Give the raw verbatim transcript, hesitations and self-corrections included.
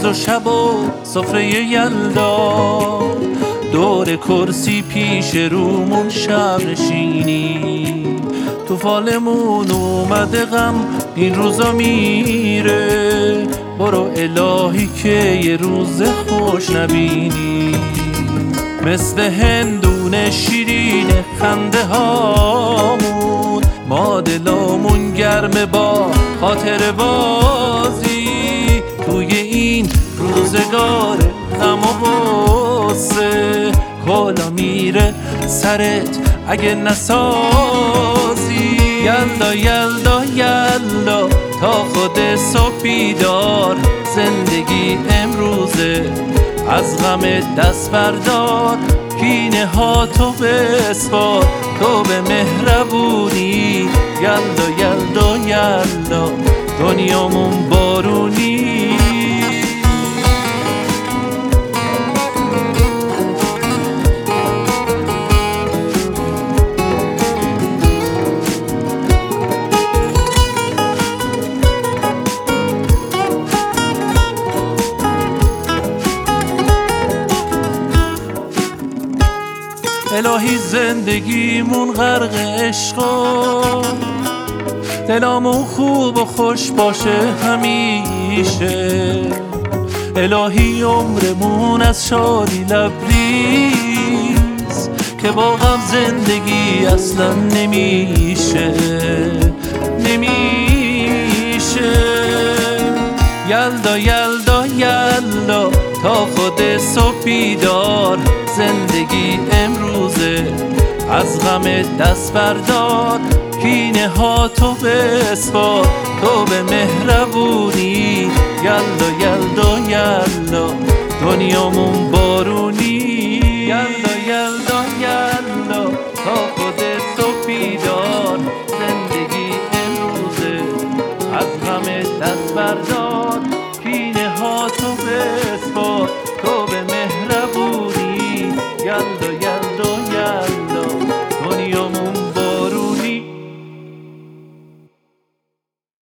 و شب و سفره یلدا، دور کرسی پیش رومون شب نشینی، تو فالمون اومده غم این روزا میره، برو الهی که یه روز خوش نبینی. مثل هندونه شیرین خنده هامون، ما دلامون گرمه با خاطر بازی، توی این روزگار غم و غصه کلا میره سرت اگه نسازی. یلدا یلدا یلدا تا خود صبح بیدار، زندگی امروزه از غم دست بردار، کینه ها تو بسپار تو به مهربونی. یلدا یلدا یلدا دنیامون بارونی. الهی زندگیمون غرق عشقا، دلامون خوب و خوش باشه همیشه. الهی عمرمون از شادی لبریز، که با غم زندگی اصلا نمیشه نمیشه. یلدا یلدا یلدا تا خود صبح بیدار، زندگی امروزه از غم دست بردار، کینه ها تو بسپار تو به مهربونی. یلدا